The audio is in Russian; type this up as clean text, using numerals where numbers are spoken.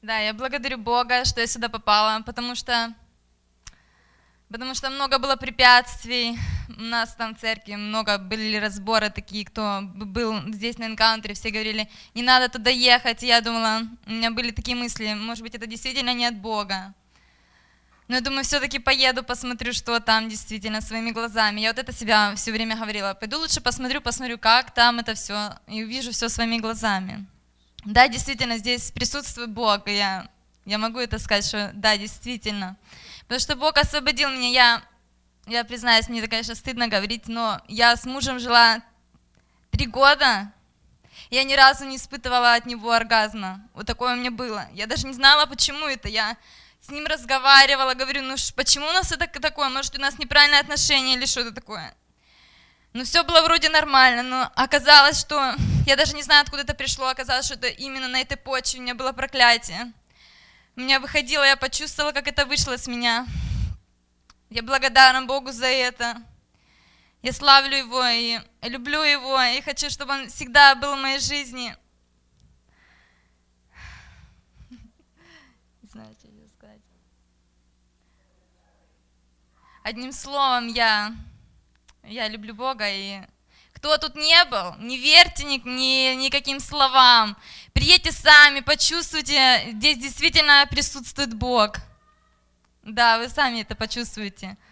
Да, я благодарю Бога, что я сюда попала, потому что много было препятствий. У нас там в церкви много были разборы такие, кто был здесь на энкаунтере, все говорили, не надо туда ехать. И я думала, у меня были такие мысли, может быть, это действительно не от Бога. Но я думаю, все-таки поеду, посмотрю, что там действительно своими глазами. Я вот это себя все время говорила, пойду лучше посмотрю, как там это все, и увижу все своими глазами. Да, действительно, здесь присутствует Бог, и я могу это сказать, что да, действительно. Потому что Бог освободил меня, я признаюсь, мне это, конечно, стыдно говорить, но я с мужем жила 3 года, я ни разу не испытывала от него оргазма, вот такое у меня было. Я даже не знала, почему это, я с ним разговаривала, говорю, ну почему у нас это такое, может у нас неправильное отношение или что-то такое. Ну, все было вроде нормально, но оказалось, что... Я даже не знаю, откуда это пришло, оказалось, что это именно на этой почве у меня было проклятие. У меня выходило, я почувствовала, как это вышло с меня. Я благодарна Богу за это. Я славлю Его и люблю Его, и хочу, чтобы Он всегда был в моей жизни. Не знаю, что еще сказать. Одним словом, я люблю Бога, и кто тут не был, не верьте никаким словам. Приедьте сами, почувствуйте, здесь действительно присутствует Бог. Да, вы сами это почувствуете.